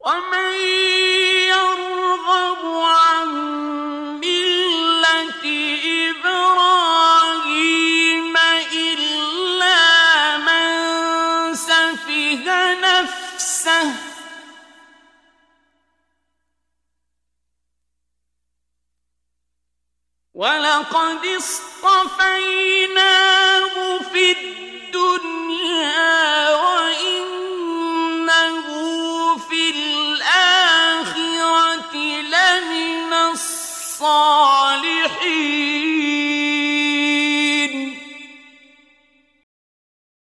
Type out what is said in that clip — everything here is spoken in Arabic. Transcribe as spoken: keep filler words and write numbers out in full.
ومن يرغب عن ملة إبراهيم إلا من سفه نفسه ولقد اصطفيناه في الدنيا